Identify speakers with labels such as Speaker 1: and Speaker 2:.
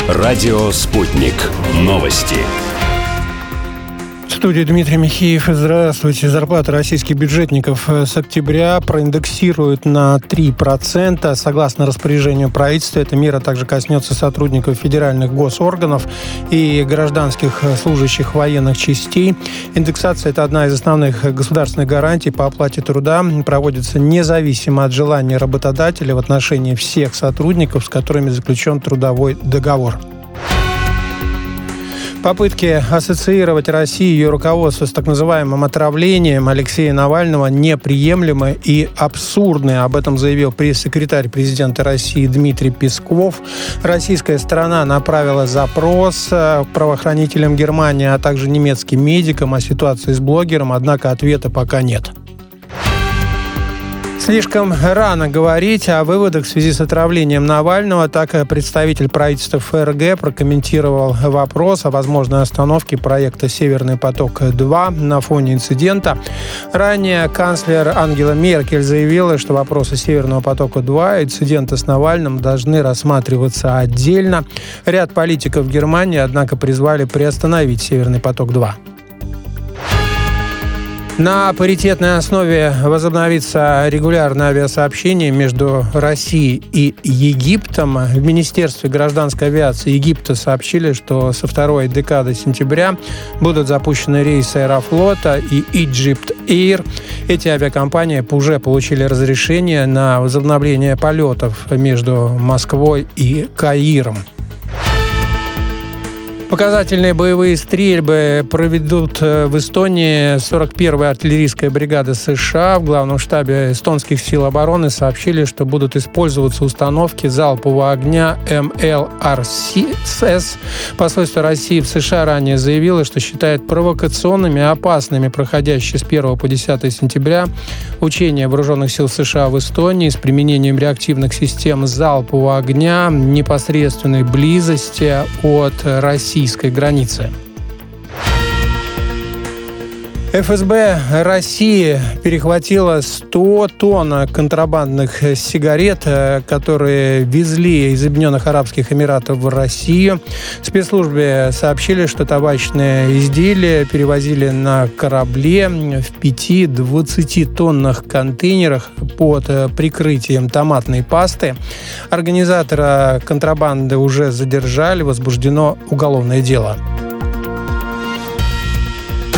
Speaker 1: Радио «Спутник». Новости.
Speaker 2: В студии Дмитрий Михеев. Здравствуйте. Зарплаты российских бюджетников с октября проиндексируют на 3%. Согласно распоряжению правительства, эта мера также коснется сотрудников федеральных госорганов и гражданских служащих военных частей. Индексация – это одна из основных государственных гарантий по оплате труда. Проводится независимо от желания работодателя в отношении всех сотрудников, с которыми заключен трудовой договор. Попытки ассоциировать Россию и ее руководство с так называемым отравлением Алексея Навального неприемлемы и абсурдны. Об этом заявил пресс-секретарь президента России Дмитрий Песков. Российская сторона направила запрос к правоохранителям Германии, а также немецким медикам о ситуации с блогером, однако ответа пока нет. Слишком рано говорить о выводах в связи с отравлением Навального. Так представитель правительства ФРГ прокомментировал вопрос о возможной остановке проекта «Северный поток-2» на фоне инцидента. Ранее канцлер Ангела Меркель заявила, что вопросы «Северного потока-2» и инцидента с Навальным должны рассматриваться отдельно. Ряд политиков Германии, однако, призвали приостановить «Северный поток-2». На паритетной основе возобновится регулярное авиасообщение между Россией и Египтом. В Министерстве гражданской авиации Египта сообщили, что со второй декады сентября будут запущены рейсы Аэрофлота и Egypt Air. Эти авиакомпании уже получили разрешение на возобновление полетов между Москвой и Каиром. Показательные боевые стрельбы проведут в Эстонии 41-я артиллерийская бригада США. В главном штабе эстонских сил обороны сообщили, что будут использоваться установки залпового огня МЛРС. Посольство России в США ранее заявило, что считает провокационными и опасными проходящие с 1 по 10 сентября учения вооруженных сил США в Эстонии с применением реактивных систем залпового огня в непосредственной близости от российской границы. ФСБ России перехватила 100 тонн контрабандных сигарет, которые везли из Объединенных Арабских Эмиратов в Россию. В спецслужбе сообщили, что табачные изделия перевозили на корабле в 5-20-тонных контейнерах под прикрытием томатной пасты. Организатора контрабанды уже задержали, возбуждено уголовное дело.